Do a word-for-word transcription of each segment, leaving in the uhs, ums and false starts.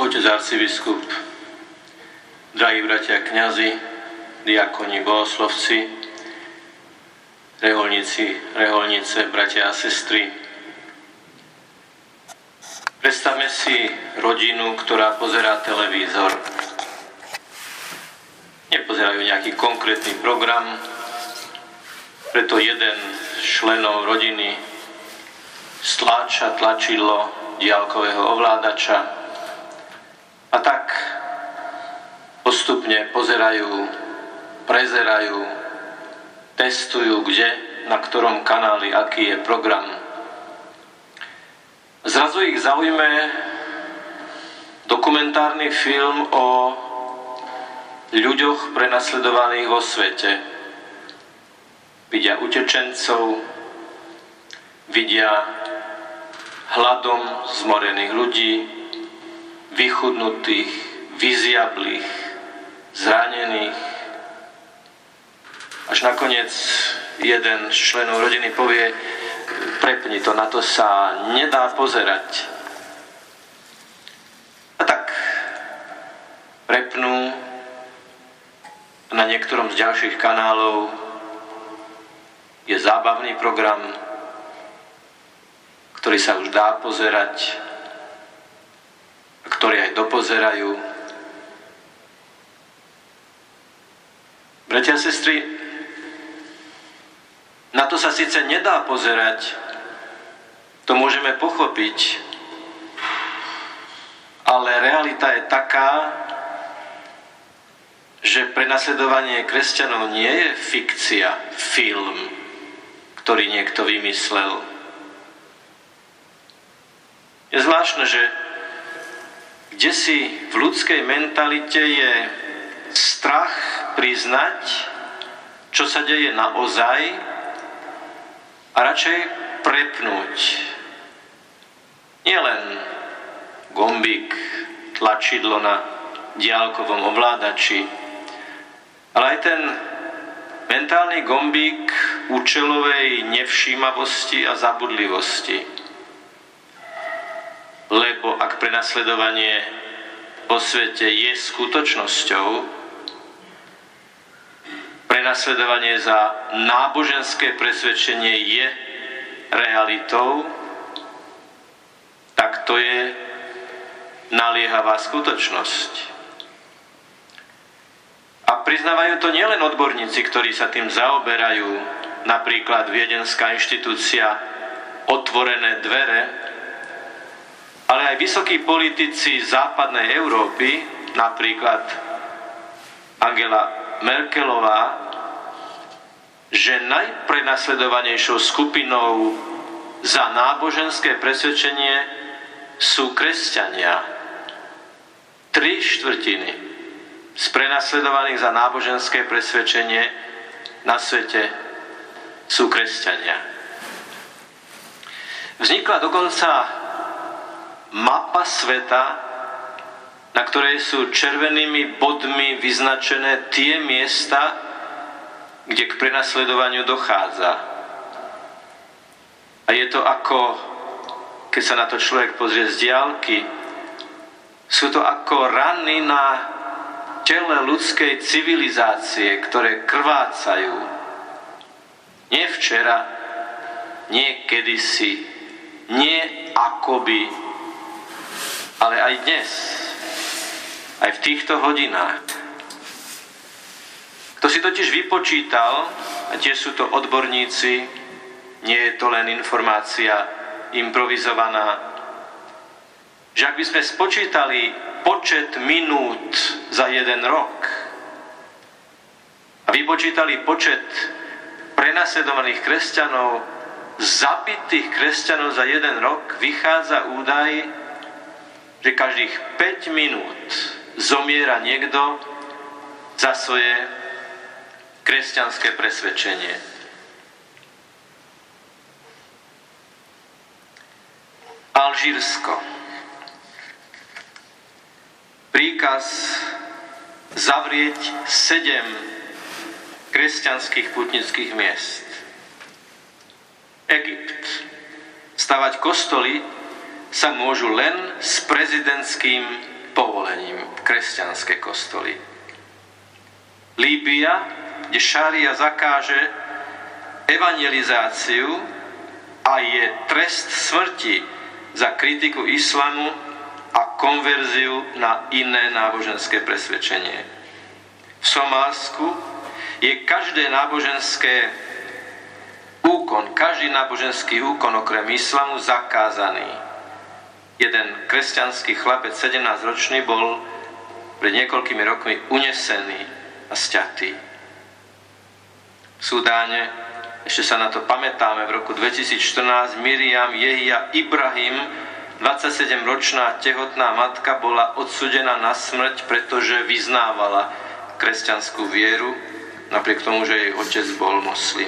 otec arcibiskup, drahí bratia kňazi, diakoni, bohoslovci, reholníci, reholnice, bratia a sestry. Predstavme si rodinu, ktorá pozerá televízor. Nepozerajú nejaký konkrétny program, preto jeden z členov rodiny stláča tlačidlo diaľkového ovládača a tak postupne pozerajú, prezerajú, testujú, kde, na ktorom kanáli, aký je program. Zrazu ich zaujme dokumentárny film o ľuďoch prenasledovaných vo svete. Vidia utečencov, vidia hladom zmorených ľudí, vychudnutých, vyziablých, zranených. Až nakoniec jeden z členov rodiny povie: prepni to, na to sa nedá pozerať. A tak prepnú a na niektorom z ďalších kanálov je zábavný program, ktorý sa už dá pozerať, a ktorý aj dopozerajú. Bratia a sestry, na to sa síce nedá pozerať, to môžeme pochopiť, ale realita je taká, že prenasledovanie kresťanov nie je fikcia, film, ktorý niekto vymyslel. Je zvláštne, že kdesi v ľudskej mentalite je strach priznať, čo sa deje naozaj, a radšej prepnúť nielen gombík, tlačidlo na diaľkovom ovládači, ale aj ten mentálny gombík účelovej nevšímavosti a zabudlivosti. Lebo ak prenasledovanie vo svete je skutočnosťou, prenasledovanie za náboženské presvedčenie je realitou, tak to je naliehavá skutočnosť. A priznávajú to nielen odborníci, ktorí sa tým zaoberajú, napríklad viedenská inštitúcia Otvorené dvere, ale aj vysokí politici západnej Európy, napríklad Angela Merkelová, že najprenasledovanejšou skupinou za náboženské presvedčenie sú kresťania. Tri štvrtiny z prenasledovaných za náboženské presvedčenie na svete sú kresťania. Vznikla dokonca mapa sveta, na ktorej sú červenými bodmi vyznačené tie miesta, kde k prenasledovaniu dochádza. A je to ako, keď sa na to človek pozrie z diaľky, sú to ako rany na tele ľudskej civilizácie, ktoré krvácajú. Nie včera, nie kedysi, nie akoby, ale aj dnes, aj v týchto hodinách. Kto si totiž vypočítal, a tiež sú to odborníci, nie je to len informácia improvizovaná, že ak by sme spočítali počet minút za jeden rok a vypočítali počet prenasledovaných kresťanov, zabitých kresťanov za jeden rok, vychádza údaj, že každých päť minút zomiera niekto za svoje kresťanské presvedčenie. Alžírsko. Príkaz zavrieť sedem kresťanských pútnických miest. Egypt. Stavať kostoly sa môžu len s prezidentským povolením. povolením kresťanské kostoly. Líbia, kde šária zakáže evangelizáciu a je trest smrti za kritiku islamu a konverziu na iné náboženské presvedčenie. V Somálsku je každé náboženské úkon, každý náboženský úkon okrem islamu zakázaný. Jeden kresťanský chlapec, sedemnásťročný, bol pred niekoľkými rokmi unesený a sťatý. V Sudáne, ešte sa na to pamätáme, v roku dvetisícštrnásť Miriam Jehia Ibrahim, dvadsaťsedemročná tehotná matka, bola odsúdená na smrť, pretože vyznávala kresťanskú vieru, napriek tomu, že jej otec bol moslim.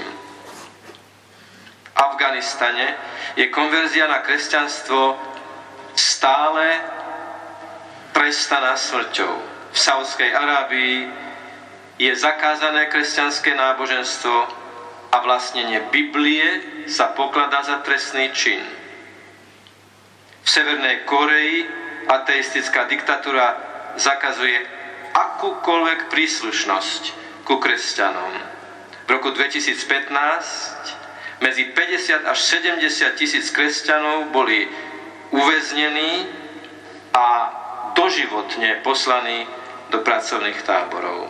V Afganistane je konverzia na kresťanstvo stále trestaná smrťou. V Saudskej Arábii je zakázané kresťanské náboženstvo a vlastnenie Biblie sa pokladá za trestný čin. V Severnej Kórei ateistická diktatúra zakazuje akúkoľvek príslušnosť ku kresťanom. V roku dvetisícpätnásť medzi päťdesiat až sedemdesiat tisíc kresťanov boli uväznení a doživotne poslaní do pracovných táborov.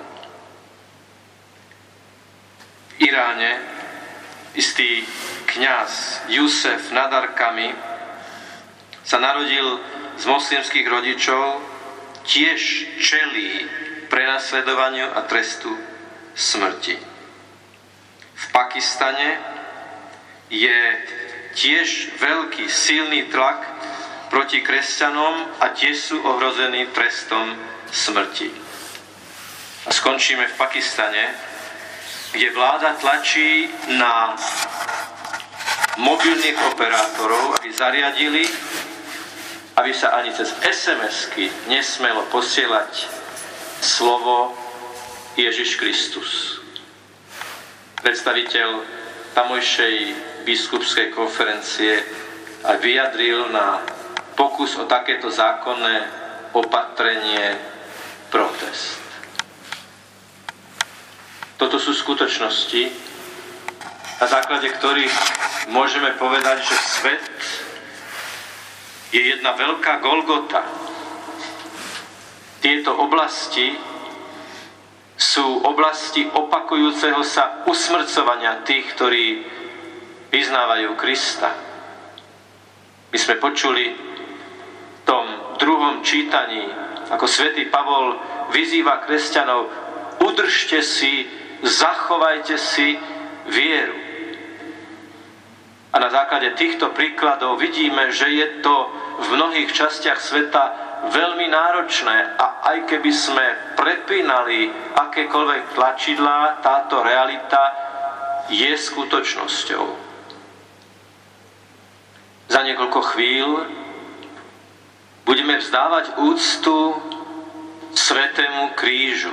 V Iráne istý kňaz Jusef Nadarkami sa narodil z moslimských rodičov, tiež čelí prenasledovaniu a trestu smrti. V Pakistane je tiež veľký silný tlak proti kresťanom a tiež sú ohrození trestom smrti. A skončíme v Pakistane, kde vláda tlačí na mobilných operátorov, aby zariadili, aby sa ani cez es em esky nesmelo posielať slovo Ježiš Kristus. Predstaviteľ tamojšej biskupskej konferencie a vyjadril na pokus o takéto zákonné opatrenie protest. Toto sú skutočnosti, na základe ktorých môžeme povedať, že svet je jedna veľká Golgota. Tieto oblasti sú oblasti opakujúceho sa usmrcovania tých, ktorí vyznávajú Krista. My sme počuli v tom druhom čítaní, ako svätý Pavol vyzýva kresťanov: udržte si, zachovajte si vieru. A na základe týchto príkladov vidíme, že je to v mnohých častiach sveta veľmi náročné a aj keby sme prepínali akékoľvek tlačidlá, táto realita je skutočnosťou. Za niekoľko chvíľ budeme vzdávať úctu Svätému krížu.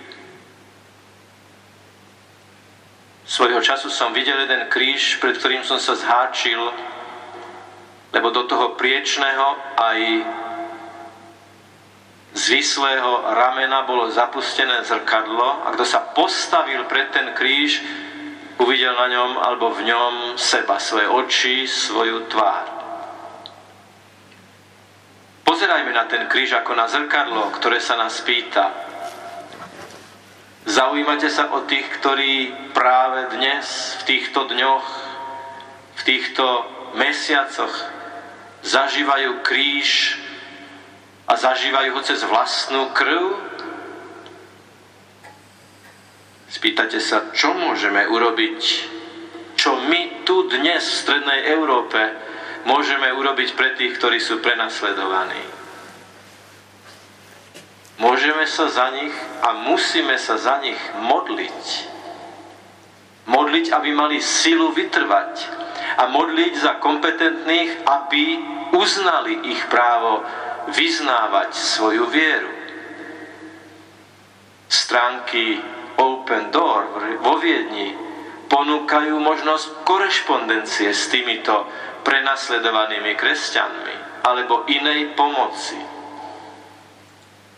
Svojho času som videl jeden kríž, pred ktorým som sa zháčil, lebo do toho priečného aj zvislého ramena bolo zapustené zrkadlo a kto sa postavil pred ten kríž, uvidel na ňom alebo v ňom seba, svoje oči, svoju tvár. Pozerajme na ten kríž ako na zrkadlo, ktoré sa nás pýta: zaujímate sa o tých, ktorí práve dnes, v týchto dňoch, v týchto mesiacoch zažívajú kríž a zažívajú ho cez vlastnú krv? Spýtate sa, čo môžeme urobiť, čo my tu dnes v strednej Európe môžeme urobiť pre tých, ktorí sú prenasledovaní. Môžeme sa za nich a musíme sa za nich modliť. Modliť, aby mali silu vytrvať. A modliť za kompetentných, aby uznali ich právo vyznávať svoju vieru. Stránky Open Door vo Viedni ponúkajú možnosť korešpondencie s týmito prenasledovanými kresťanmi alebo inej pomoci.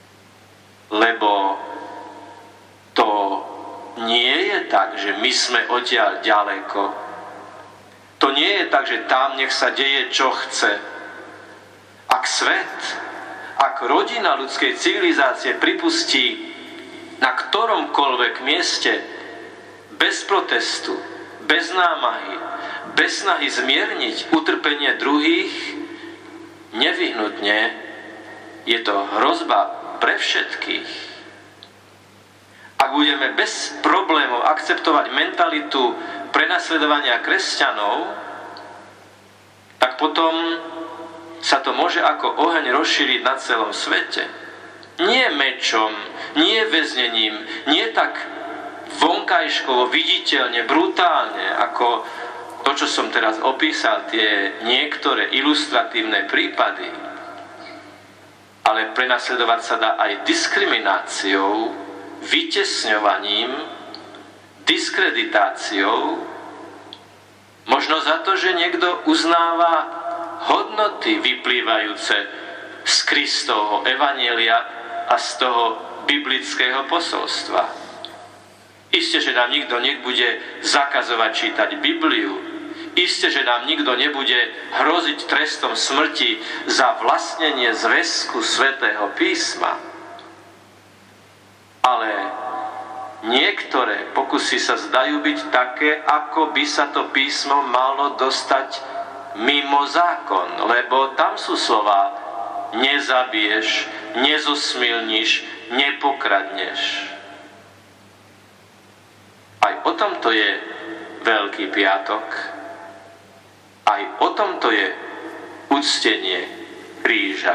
tak, že my sme odtiaľ ďaleko. To nie je tak, že tam nech sa deje, čo chce. Ak svet, ak rodina ľudskej civilizácie pripustí na ktoromkoľvek mieste bez protestu, bez námahy, bez snahy zmierniť utrpenie druhých, nevyhnutne je to hrozba pre všetkých. Ak budeme bez problémov akceptovať mentalitu prenasledovania kresťanov, tak potom sa to môže ako oheň rozšíriť na celom svete. Nie mečom, nie väznením, nie tak vonkajškovo, viditeľne, brutálne, ako to, čo som teraz opísal, tie niektoré ilustratívne prípady. Ale prenasledovať sa dá aj diskrimináciou, vytesňovaním, diskreditáciou, možno za to, že niekto uznáva hodnoty vyplývajúce z Kristovho evanjelia a z toho biblického posolstva. Isté, že nám nikto nebude zakazovať čítať Bibliu. Isté, že nám nikto nebude hroziť trestom smrti za vlastnenie zväzku Svätého písma. Ale niektoré pokusy sa zdajú byť také, ako by sa to písmo malo dostať mimo zákon, lebo tam sú slova nezabiješ, nezosmilníš, nepokradneš. Aj o tomto je Veľký piatok, aj o tomto je uctenie kríža.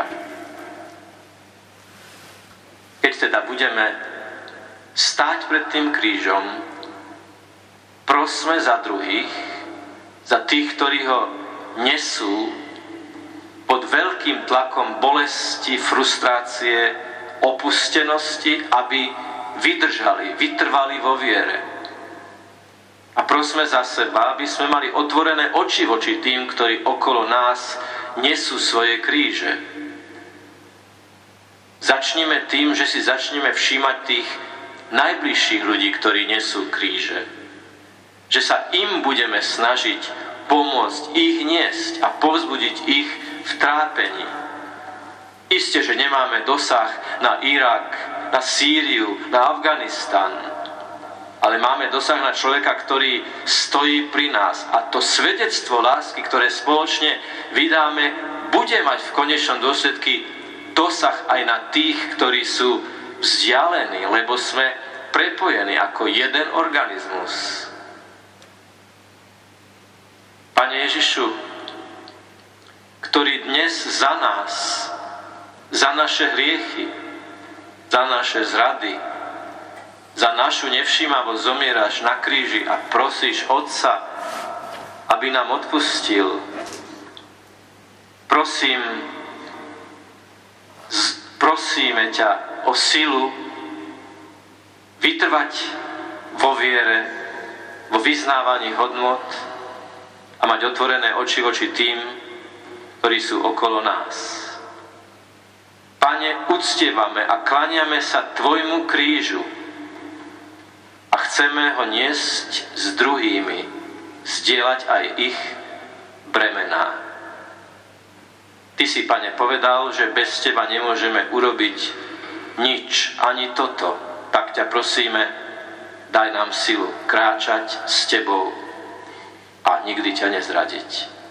Keď teda budeme stáť pred tým krížom, prosme za druhých, za tých, ktorí ho nesú pod veľkým tlakom bolesti, frustrácie, opustenosti, aby vydržali, vytrvali vo viere. A prosme za seba, aby sme mali otvorené oči voči tým, ktorí okolo nás nesú svoje kríže. Začnime tým, že si začneme všímať tých najbližších ľudí, ktorí nesú kríže. Že sa im budeme snažiť pomôcť ich niesť a povzbudiť ich v trápení. Isté, že nemáme dosah na Irak, na Sýriu, na Afganistan, ale máme dosah na človeka, ktorý stojí pri nás. A to svedectvo lásky, ktoré spoločne vydáme, bude mať v konečnom dôsledku dosah aj na tých, ktorí sú vzdialení, lebo sme prepojení ako jeden organizmus. Pane Ježišu, ktorý dnes za nás, za naše hriechy, za naše zrady, za našu nevšímavosť zomieráš na kríži a prosíš Otca, aby nám odpustil. Prosím, prosíme ťa o silu vytrvať vo viere, vo vyznávaní hodnôt a mať otvorené oči voči tým, ktorí sú okolo nás. Pane, uctievame a klaniame sa Tvojmu krížu a chceme ho niesť s druhými, zdieľať aj ich bremená. Ty si, Pane, povedal, že bez Teba nemôžeme urobiť nič, ani toto. Tak ťa prosíme, daj nám silu kráčať s Tebou a nikdy ťa nezradiť.